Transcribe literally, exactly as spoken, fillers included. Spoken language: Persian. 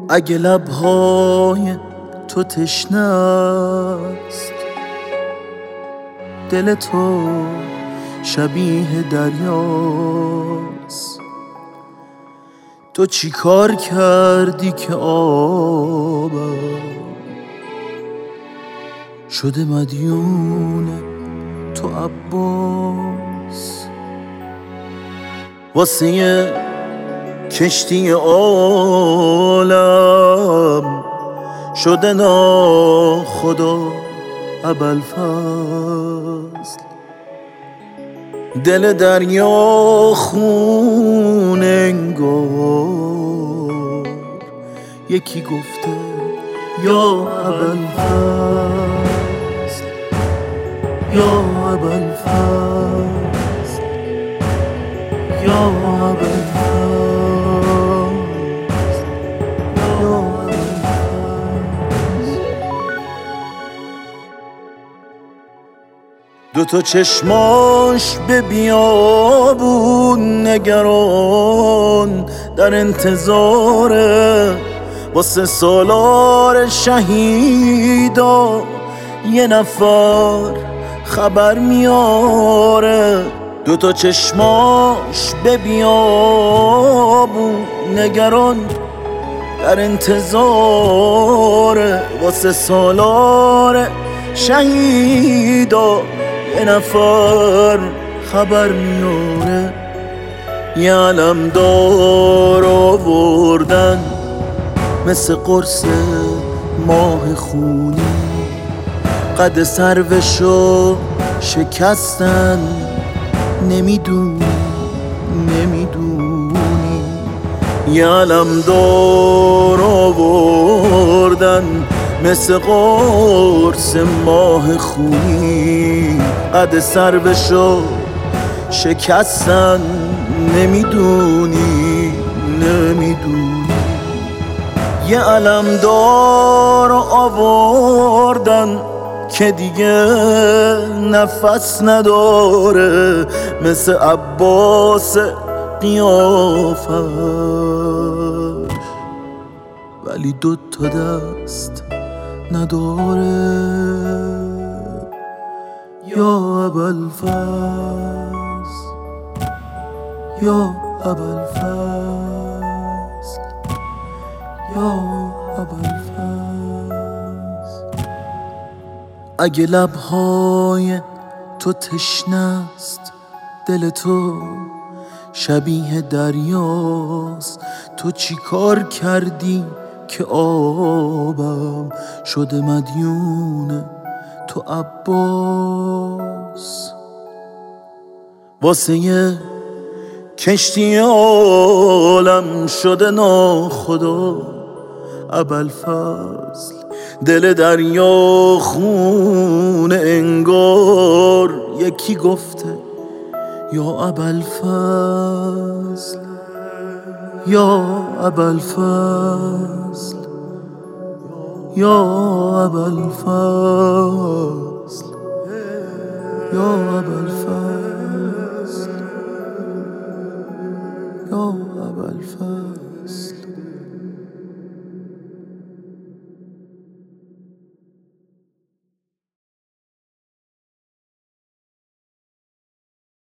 اگه لبهای تو تشنه است، دل تو شبیه دریاست. تو چی کار کردی که آبم شده مدیون تو عباس؟ واسه یه کشتی عالم شده ناخدا ابوالفضل. دل دریا خون انگار یکی گفته یا ابوالفضل، یا ابوالفضل، یا ابوالفضل، یا ابوالفضل. دو تا چشماش به بیابون نگران، در انتظاره واسه سالار شهیدا یه نفر خبر میاره. دو تا چشماش به بیابون نگران، در انتظاره واسه سالار شهیدا یه نفر خبر میاره. یه علمدار آوردن مثل قرص ماه خونی، قد سروشو شکستن. نمیدونی نمیدونی یه علمدار آوردن مثل قرص ماه خونی، قد سروشو شکستن. نمیدونی نمیدونی یه علمدار آوردن که دیگه نفس نداره، مثل عباس قیافش، ولی دو تا دست نداره. یا ابوالفضل، یا ابوالفضل، یا ابوالفضل. اگه لبهای تو تشنه است، دل تو شبیه دریاست. تو چی کار کردی که آبم شده مدیون تو عباس؟ واسه یه کشتی عالم شده ناخدا ابوالفضل. دل دریا خون انگار یکی گفته یا ابوالفضل، یا ابوالفضل، یا ابوالفضل، یا ابوالفضل، یا ابوالفضل.